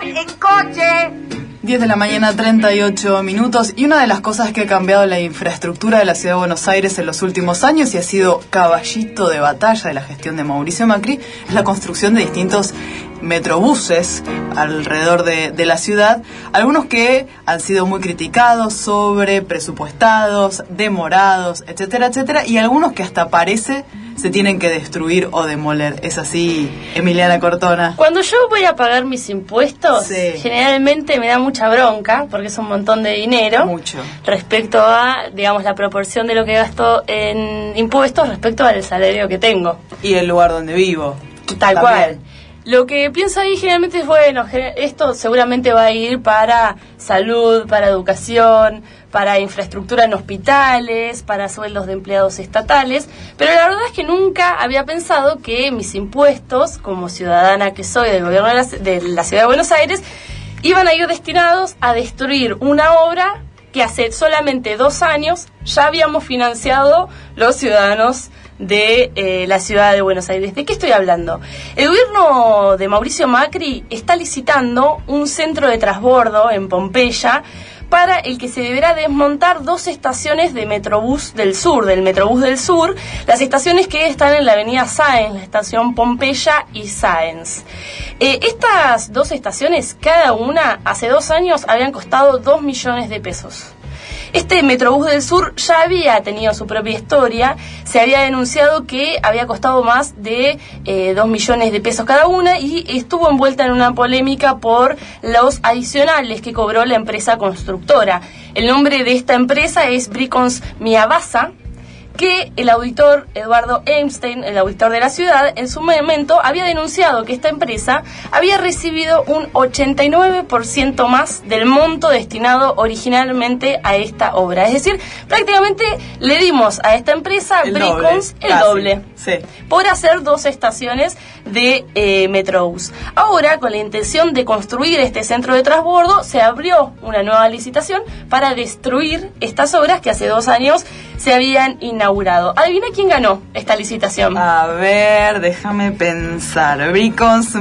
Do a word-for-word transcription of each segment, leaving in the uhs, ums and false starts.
en coche. diez de la mañana, treinta y ocho minutos, y una de las cosas que ha cambiado la infraestructura de la Ciudad de Buenos Aires en los últimos años y ha sido caballito de batalla de la gestión de Mauricio Macri es la construcción de distintos metrobuses alrededor de, de la ciudad, algunos que han sido muy criticados, sobre presupuestados, demorados, etcétera, etcétera, y algunos que hasta parece se tienen que destruir o demoler. ¿Es así, Emiliana Cortona? Cuando yo voy a pagar mis impuestos, sí, generalmente me da mucha bronca, porque es un montón de dinero. Mucho. Respecto a, digamos, la proporción de lo que gasto en impuestos respecto al salario que tengo. Y el lugar donde vivo. Tal También. cual. Lo que pienso ahí generalmente es, bueno, esto seguramente va a ir para salud, para educación, para infraestructura en hospitales, para sueldos de empleados estatales, pero la verdad es que nunca había pensado que mis impuestos, como ciudadana que soy del gobierno de la, de la Ciudad de Buenos Aires, iban a ir destinados a destruir una obra que hace solamente dos años ya habíamos financiado los ciudadanos de eh, la Ciudad de Buenos Aires. ¿De qué estoy hablando? El gobierno de Mauricio Macri está licitando un centro de transbordo en Pompeya para el que se deberá desmontar dos estaciones de Metrobús del Sur, del Metrobús del Sur, las estaciones que están en la avenida Sáenz, la estación Pompeya y Sáenz. Eh, estas dos estaciones, cada una, hace dos años habían costado dos millones de pesos. Este Metrobús del Sur ya había tenido su propia historia, se había denunciado que había costado más de eh, dos millones de pesos cada una y estuvo envuelta en una polémica por los adicionales que cobró la empresa constructora. El nombre de esta empresa es Bricons Miabasa, que el auditor Eduardo Einstein, el auditor de la ciudad, en su momento había denunciado que esta empresa había recibido un ochenta y nueve por ciento más del monto destinado originalmente a esta obra. Es decir, prácticamente le dimos a esta empresa, el Bricons, doble, el casi, doble, sí, por hacer dos estaciones de eh, Metrobús. Ahora, con la intención de construir este centro de transbordo, se abrió una nueva licitación para destruir estas obras que hace dos años se habían inaugurado. Adivina quién ganó esta licitación. A ver, déjame pensar. Bricons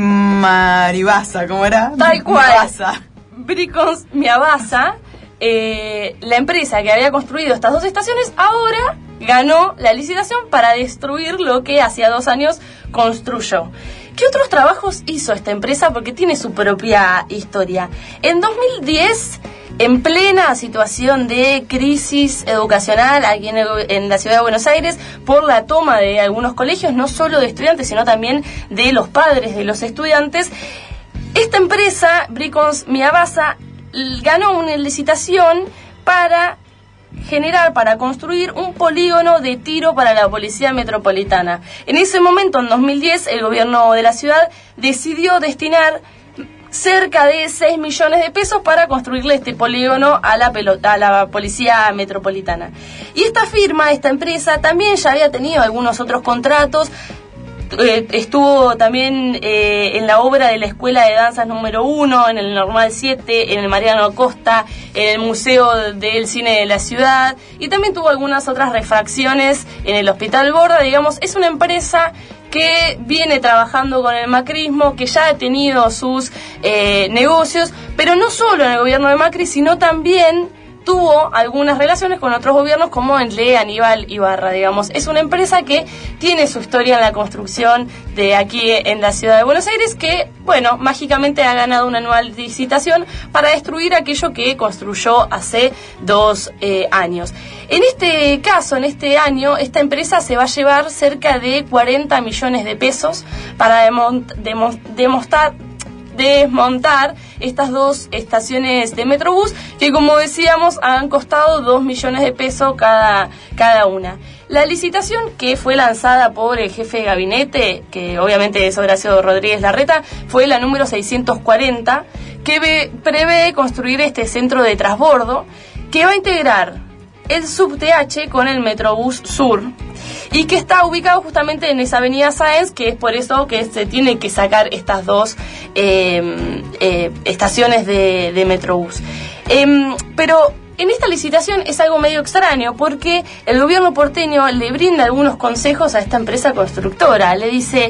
Maribasa, ¿cómo era? Tal cual. Miabasa. Bricons Miabasa, eh, la empresa que había construido estas dos estaciones, ahora ganó la licitación para destruir lo que hacía dos años construyó. ¿Qué otros trabajos hizo esta empresa? Porque tiene su propia historia. En dos mil diez, en plena situación de crisis educacional aquí en, el, en la Ciudad de Buenos Aires, por la toma de algunos colegios, no solo de estudiantes, sino también de los padres de los estudiantes, esta empresa, Bricons Miabasa, ganó una licitación para generar, para construir un polígono de tiro para la Policía Metropolitana. En ese momento, en dos mil diez, el gobierno de la ciudad decidió destinar cerca de seis millones de pesos para construirle este polígono a la, pelota, a la Policía Metropolitana. Y esta firma, esta empresa, también ya había tenido algunos otros contratos. Eh, estuvo también eh, en la obra de la Escuela de Danzas número uno, en el Normal siete, en el Mariano Acosta, en el Museo del Cine de la Ciudad, y también tuvo algunas otras refacciones en el Hospital Borda. Digamos, es una empresa que viene trabajando con el macrismo, que ya ha tenido sus eh, negocios, pero no solo en el gobierno de Macri, sino también tuvo algunas relaciones con otros gobiernos, como el de Aníbal Ibarra, digamos. Es una empresa que tiene su historia en la construcción de aquí en la Ciudad de Buenos Aires, que, bueno, mágicamente ha ganado una nueva licitación para destruir aquello que construyó hace dos eh, años. En este caso, en este año, esta empresa se va a llevar cerca de cuarenta millones de pesos para demont- demo- demostrar desmontar estas dos estaciones de Metrobús que, como decíamos, han costado dos millones de pesos cada, cada una. La licitación, que fue lanzada por el jefe de gabinete, que obviamente es Horacio Rodríguez Larreta, fue la número seiscientos cuarenta, que ve, prevé construir este centro de transbordo que va a integrar el Subte H con el Metrobús Sur, y que está ubicado justamente en esa avenida Sáenz, que es por eso que se tienen que sacar estas dos eh, eh, estaciones de, de Metrobús. Eh, pero en esta licitación es algo medio extraño, porque el gobierno porteño le brinda algunos consejos a esta empresa constructora. Le dice: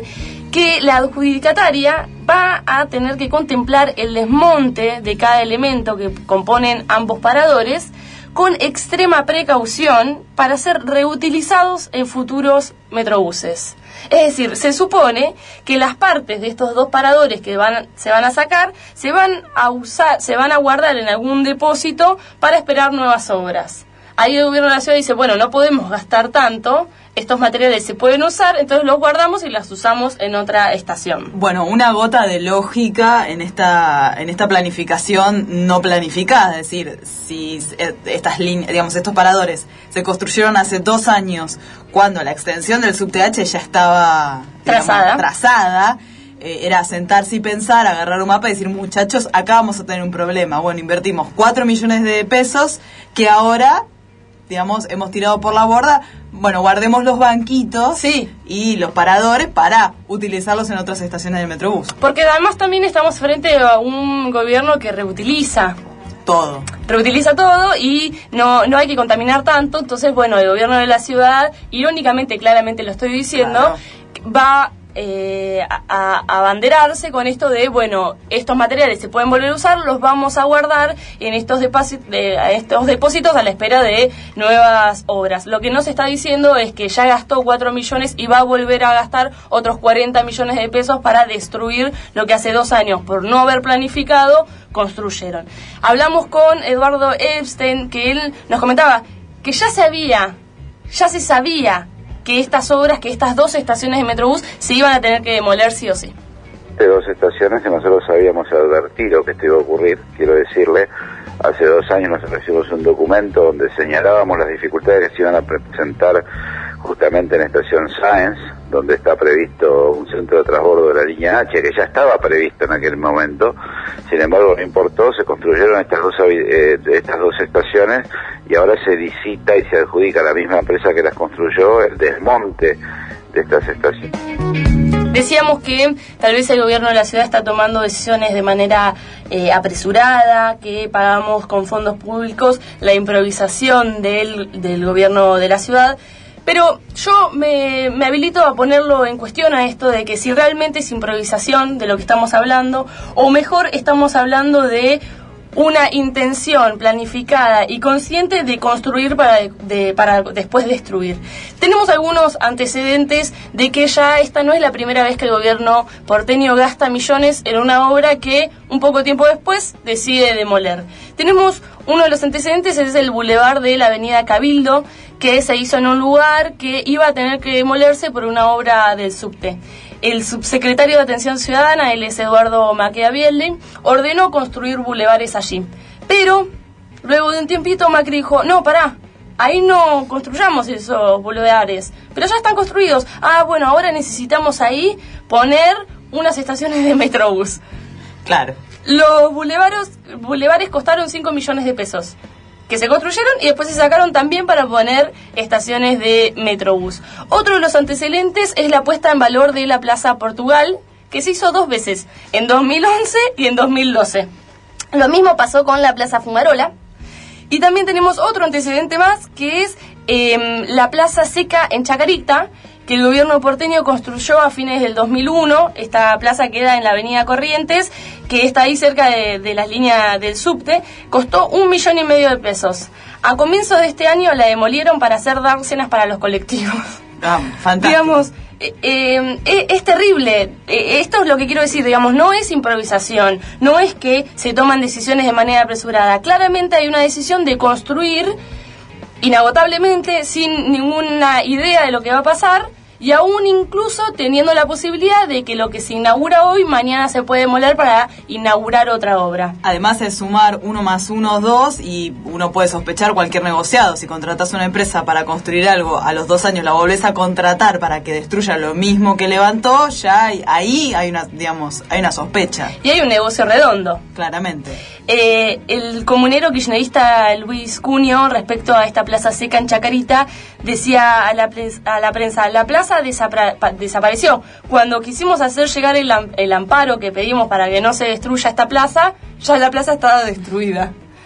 que la adjudicataria va a tener que contemplar el desmonte de cada elemento que componen ambos paradores con extrema precaución para ser reutilizados en futuros metrobuses. Es decir, se supone que las partes de estos dos paradores que van, se van a sacar se van a usar, se van a guardar en algún depósito para esperar nuevas obras. Ahí el gobierno de la ciudad dice, bueno, no podemos gastar tanto, estos materiales se pueden usar, entonces los guardamos y los usamos en otra estación. Bueno, una gota de lógica en esta en esta planificación no planificada, es decir, si estas líneas, digamos, estos paradores se construyeron hace dos años, cuando la extensión del subte H ya estaba digamos, trazada, trazada eh, era sentarse y pensar, agarrar un mapa y decir, muchachos, acá vamos a tener un problema. Bueno, invertimos cuatro millones de pesos que ahora, digamos, hemos tirado por la borda. Bueno, guardemos los banquitos sí. y los paradores para utilizarlos en otras estaciones del Metrobús. Porque además también estamos frente a un gobierno que reutiliza todo. Reutiliza todo y no, no hay que contaminar tanto. Entonces, bueno, el gobierno de la ciudad, irónicamente, claramente lo estoy diciendo, claro. va eh, a, a abanderarse con esto de, bueno, estos materiales se pueden volver a usar, los vamos a guardar en estos, de, estos depósitos a la espera de nuevas obras. Lo que no se está diciendo es que ya gastó cuatro millones y va a volver a gastar otros cuarenta millones de pesos para destruir lo que hace dos años, por no haber planificado, construyeron. Hablamos con Eduardo Epstein, que él nos comentaba que ya se había, ya se sabía que estas obras, que estas dos estaciones de Metrobús se iban a tener que demoler sí o sí. De dos estaciones que nosotros habíamos advertido que esto iba a ocurrir, quiero decirle, hace dos años nos recibimos un documento donde señalábamos las dificultades que se iban a presentar justamente en Estación Sáenz, donde está previsto un centro de transbordo de la línea H, que ya estaba previsto en aquel momento. Sin embargo, no importó, se construyeron estas dos, eh, estas dos estaciones y ahora se licita y se adjudica a la misma empresa que las construyó el desmonte de estas estaciones. Decíamos que tal vez el gobierno de la ciudad está tomando decisiones de manera eh, apresurada, que pagamos con fondos públicos la improvisación del, del gobierno de la ciudad. Pero yo me, me habilito a ponerlo en cuestión a esto de que si realmente es improvisación de lo que estamos hablando, o mejor estamos hablando de una intención planificada y consciente de construir para, de, para después destruir. Tenemos algunos antecedentes de que ya esta no es la primera vez que el gobierno porteño gasta millones en una obra que un poco tiempo después decide demoler. Tenemos uno de los antecedentes, es el bulevar de la avenida Cabildo, que se hizo en un lugar que iba a tener que demolerse por una obra del subte. El subsecretario de Atención Ciudadana, él es Eduardo Machiavelli, ordenó construir bulevares allí. Pero, luego de un tiempito, Macri dijo, no, pará, ahí no construyamos esos bulevares, pero ya están construidos. Ah, bueno, ahora necesitamos ahí poner unas estaciones de Metrobús. Claro. Los bulevares, bulevares costaron cinco millones de pesos, que se construyeron y después se sacaron también para poner estaciones de Metrobús. Otro de los antecedentes es la puesta en valor de la Plaza Portugal, que se hizo dos veces, en dos mil once y en dos mil doce. Lo mismo pasó con la Plaza Fumarola. Y también tenemos otro antecedente más, que es eh, la Plaza Seca en Chacarita, que el gobierno porteño construyó a fines del dos mil uno. Esta plaza queda en la avenida Corrientes, que está ahí cerca de, de las líneas del subte. Costó un millón y medio de pesos. A comienzos de este año la demolieron para hacer dársenas para los colectivos. Ah, fantástico. Digamos, eh, eh, es terrible. Eh, esto es lo que quiero decir, digamos, no es improvisación, no es que se toman decisiones de manera apresurada. Claramente hay una decisión de construir inagotablemente, sin ninguna idea de lo que va a pasar, y aún incluso teniendo la posibilidad de que lo que se inaugura hoy, mañana se puede demoler para inaugurar otra obra. Además es sumar uno más uno, dos, y uno puede sospechar cualquier negociado. Si contratás una empresa para construir algo, a los dos años la volvés a contratar para que destruya lo mismo que levantó, ya hay, ahí hay una, digamos, hay una sospecha. Y hay un negocio redondo. Claramente. Eh, el comunero kirchnerista Luis Cunio, respecto a esta plaza seca en Chacarita, decía a la, prensa, a la prensa, la plaza desapra- desapareció. Cuando quisimos hacer llegar el, el amparo que pedimos para que no se destruya esta plaza, ya la plaza estaba destruida.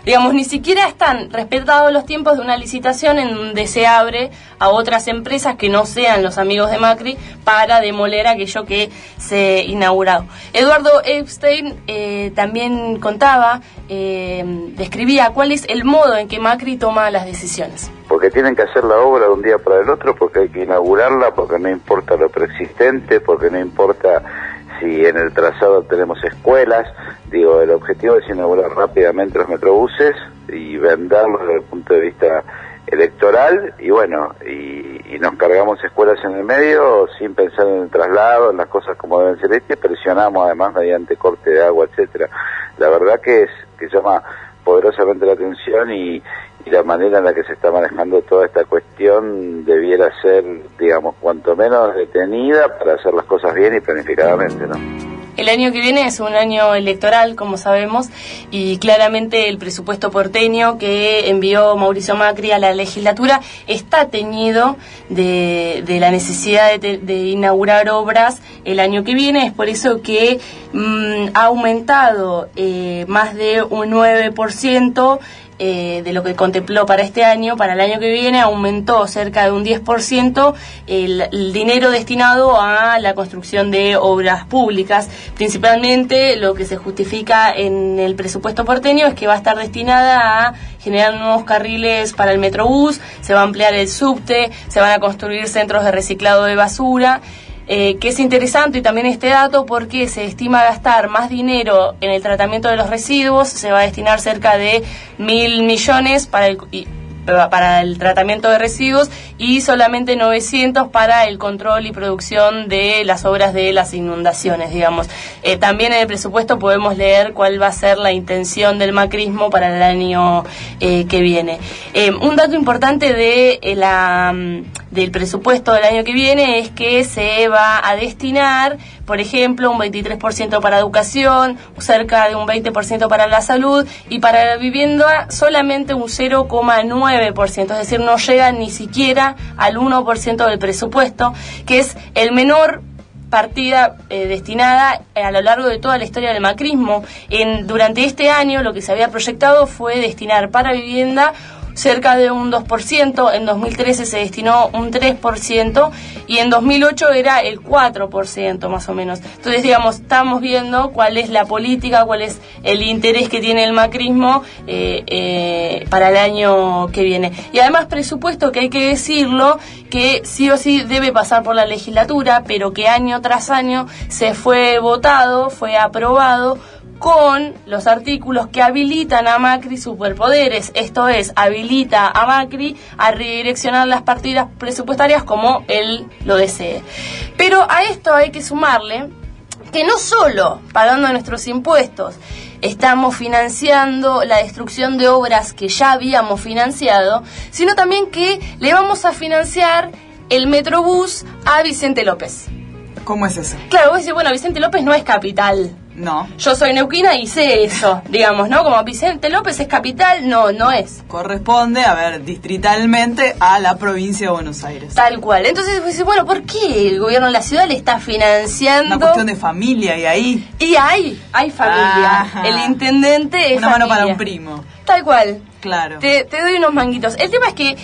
Digamos, ni siquiera están respetados los tiempos de una licitación en donde se abre a otras empresas que no sean los amigos de Macri para demoler aquello que se ha inaugurado. Eduardo Epstein eh, también contaba, eh, describía cuál es el modo en que Macri toma las decisiones. Porque tienen que hacer la obra de un día para el otro, porque hay que inaugurarla, porque no importa lo preexistente, porque no importa si en el trazado tenemos escuelas. Digo, el objetivo es inaugurar rápidamente los metrobuses y venderlos desde el punto de vista electoral, y bueno, y, y nos cargamos escuelas en el medio sin pensar en el traslado, en las cosas como deben ser, y presionamos además mediante corte de agua, etcétera. La verdad que es que llama poderosamente la atención, y, y la manera en la que se está manejando toda esta cuestión debiera ser, digamos, cuanto menos detenida para hacer las cosas bien y planificadamente, ¿no? El año que viene es un año electoral, como sabemos, y claramente el presupuesto porteño que envió Mauricio Macri a la legislatura está teñido de, de la necesidad de, de inaugurar obras el año que viene. Es por eso que mmm, ha aumentado eh, más de un nueve por ciento Eh, de lo que contempló para este año. Para el año que viene aumentó cerca de un diez por ciento el, el dinero destinado a la construcción de obras públicas. Principalmente lo que se justifica en el presupuesto porteño es que va a estar destinada a generar nuevos carriles para el Metrobús, se va a ampliar el subte, se van a construir centros de reciclado de basura. Eh, que es interesante y también este dato porque se estima gastar más dinero en el tratamiento de los residuos, se va a destinar cerca de mil millones para el, y, para el tratamiento de residuos y solamente novecientos para el control y producción de las obras de las inundaciones, digamos. Eh, también en el presupuesto podemos leer cuál va a ser la intención del macrismo para el año eh, que viene. Eh, un dato importante de eh, la... del presupuesto del año que viene es que se va a destinar, por ejemplo, un veintitrés por ciento para educación, cerca de un veinte por ciento para la salud, y para la vivienda solamente un cero coma nueve por ciento, es decir, no llega ni siquiera al uno por ciento del presupuesto, que es el menor partida eh, destinada a lo largo de toda la historia del macrismo. En, durante este año lo que se había proyectado fue destinar para vivienda cerca de un dos por ciento, en dos mil trece se destinó un tres por ciento y en dos mil ocho era el cuatro por ciento más o menos. Entonces, digamos, estamos viendo cuál es la política, cuál es el interés que tiene el macrismo eh, eh, para el año que viene. Y además presupuesto que hay que decirlo, que sí o sí debe pasar por la legislatura, pero que año tras año se fue votado, fue aprobado con los artículos que habilitan a Macri superpoderes, esto es, habilita a Macri a redireccionar las partidas presupuestarias como él lo desee. Pero a esto hay que sumarle que no solo pagando nuestros impuestos estamos financiando la destrucción de obras que ya habíamos financiado, sino también que le vamos a financiar el Metrobús a Vicente López. ¿Cómo es eso? Claro, vos decís, bueno, Vicente López no es capital. No. Yo soy neuquina y sé eso, digamos, ¿no? Como Vicente López es capital, no, no es. Corresponde, a ver, distritalmente a la provincia de Buenos Aires. Tal cual. Entonces, pues, bueno, ¿por qué el gobierno de la ciudad le está financiando? Una cuestión de familia, y ahí... Y hay, hay familia. Ajá. El intendente es Una familia. mano para un primo. Tal cual. Claro. Te, te doy unos manguitos. El tema es que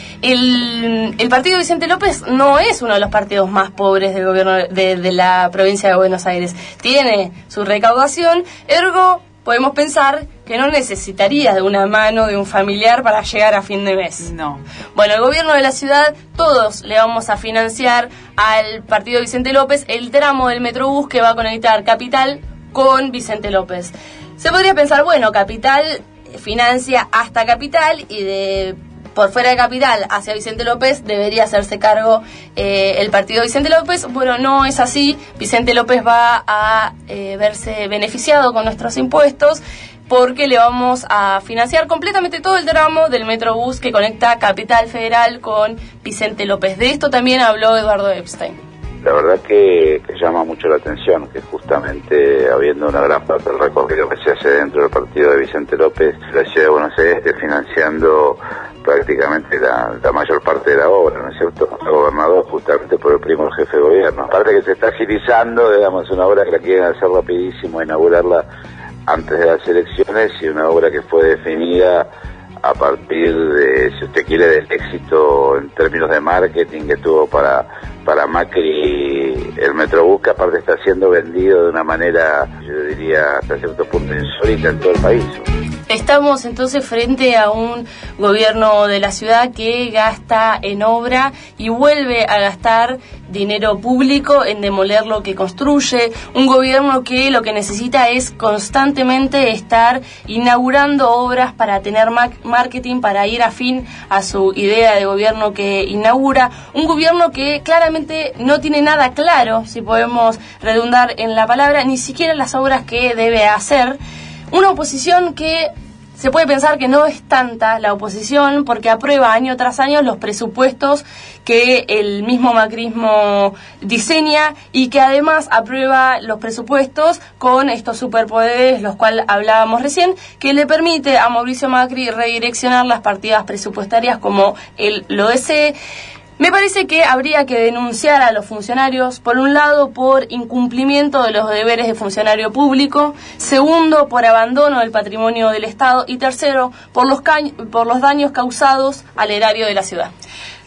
el, el partido de Vicente López no es uno de los partidos más pobres del gobierno de, de la provincia de Buenos Aires. Tiene su recaudación, ergo podemos pensar que no necesitaría de una mano de un familiar para llegar a fin de mes. No. Bueno, el gobierno de la ciudad, todos le vamos a financiar al partido de Vicente López el tramo del Metrobús que va a conectar Capital con Vicente López. Se podría pensar, bueno, Capital financia hasta Capital y de por fuera de Capital hacia Vicente López debería hacerse cargo eh, el partido de Vicente López. Bueno, no es así. Vicente López va a eh, verse beneficiado con nuestros impuestos porque le vamos a financiar completamente todo el tramo del Metrobús que conecta Capital Federal con Vicente López. De esto también habló Eduardo Epstein. La verdad que, que llama mucho la atención que justamente habiendo una gran parte del recorrido que se hace dentro del partido de Vicente López, la ciudad de Buenos Aires esté financiando prácticamente la, la mayor parte de la obra, ¿no es cierto? El gobernador justamente por el primo del jefe de gobierno. Aparte que se está agilizando, digamos, una obra que la quieren hacer rapidísimo, inaugurarla antes de las elecciones y una obra que fue definida a partir de, si usted quiere, del éxito en términos de marketing que tuvo para, para Macri el Metrobús, que aparte está siendo vendido de una manera, yo diría, hasta cierto punto insólita en todo el país. Estamos entonces frente a un gobierno de la ciudad que gasta en obra y vuelve a gastar dinero público en demoler lo que construye, un gobierno que lo que necesita es constantemente estar inaugurando obras para tener marketing, para ir afín a su idea de gobierno que inaugura, un gobierno que claramente no tiene nada claro, si podemos redundar en la palabra, ni siquiera las obras que debe hacer. Una oposición que se puede pensar que no es tanta la oposición porque aprueba año tras año los presupuestos que el mismo macrismo diseña y que además aprueba los presupuestos con estos superpoderes, los cuales hablábamos recién, que le permite a Mauricio Macri redireccionar las partidas presupuestarias como él lo desee. Me parece que habría que denunciar a los funcionarios, por un lado, por incumplimiento de los deberes de funcionario público, segundo, por abandono del patrimonio del Estado y tercero, por los, ca- por los daños causados al erario de la ciudad.